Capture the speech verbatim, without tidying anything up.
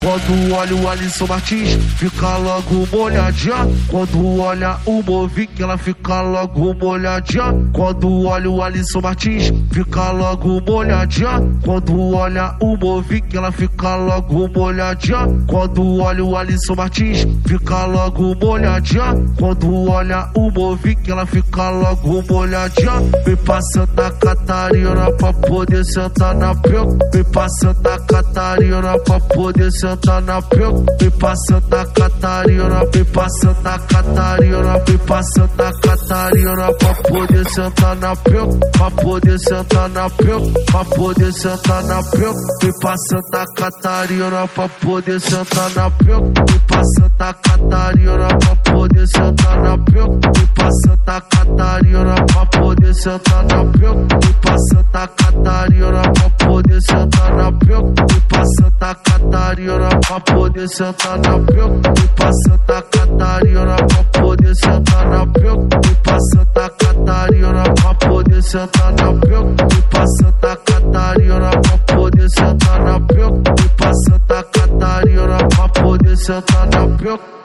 Quando olha o Alisson Martins, fica logo molhadinha. Quando olha o Movic, ela fica logo molhadinha. Quando olha o Alisson Martins, fica logo molhadinha. Quando olha o Movic, ela fica logo molhadinha. Quando olha o Alisson Martins, fica logo molhadinha. Quando olha o Movic, ela fica logo molhadinha. Vem pra Santa Catarina pra poder sentar na piroca. Vem pra Santa Catarina pra poder sentar na piroca. Vem pra Santa Catarina, vem pra Santa Catarina, vem pra Santa Catarina pra poder sentar na piroca. Pra poder sentar na piroca, pra poder sentar na piroca. Vem pra Santa Catarina pra poder sentar na piroca. Vem pra Santa Catarina pra poder sentar na piroca. Vem pra Santa Catarina pra poder sentar na piroca. Vem pra Santa Catarina pra poder sentar na piroca. Vem pra Santa Catarina pra poder sentar na piroca. Vem pra Santa Catarina pra poder sentar na piroca. Vem pra Santa Catarina pra poder sentar na piroca. Vem pra Santa Catarina pra poder sentar na piroca. Vem pra Santa Catarina pra poder sentar na piroca.